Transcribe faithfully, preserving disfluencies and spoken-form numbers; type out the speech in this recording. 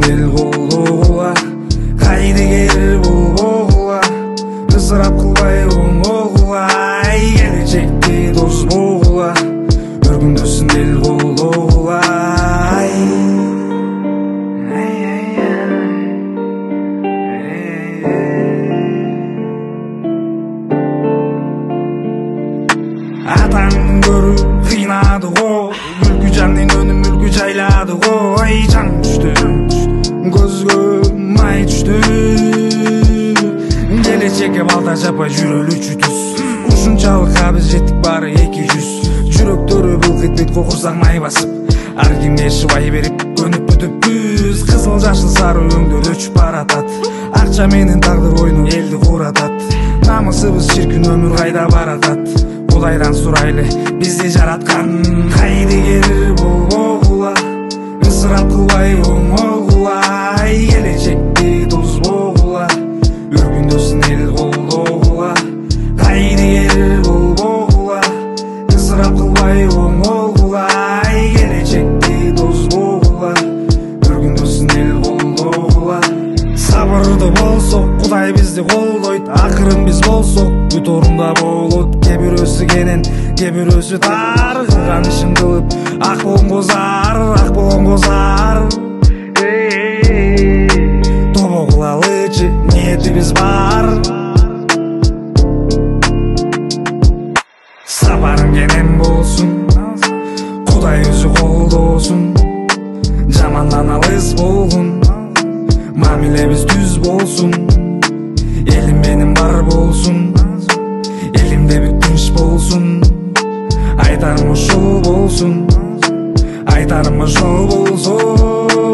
эл колдогула, кайдыгер болбогула, ысырап кылбай оңогула, келечекти дос болгула, өргүндөсүн эл колдогула. Атаңдын көрү кыйнады го, мүлкү жандын өнү мүлкү жайлады го. Ай жан түштү, көзгө май түштү, келечекке балта жаппай жүрөлүчү түз. Ушунчалык абыз жеттик баары эки жүз, жүрөктөрү былк этпейт кокурсак май басып, ар кимге шыбай берип көнүп бүтүппүз. Кызыл жашыл сары өңдөр өчүп баратат, акча менен тагдыр ойну элди куратат. Намысыбыз чиркин өмүр кайда баратат, Кудайдан сурайлы бизди жараткан. Кайдыгер болбогула, ысырап кылбай оңогула, келечекти тозбогула, өргүндөсүн эл колдогула. Кайдыгер болбогула, ысырап кылбай оңогула, келечекти тозбогула, өргүндөсүн эл колдогула. Сабырды болсок, Кудай бизди колдойт, акырын биз болсок бүт орунда болот. Кээ бирөөсү кенен, кээ бирөөсү тар, кылган ишин кылып ак болгозар, ак болгозар. Тобо кылалычы ниетибиз бар, сапарың кенен болсун, Кудай өзү колдосун. Жамандан алыс болгун, мамилебиз түз болсун. Элим менин бар болсун, элимде бүт тынч болсун. Айтарым ошол болсун, айтарым ошол болсун.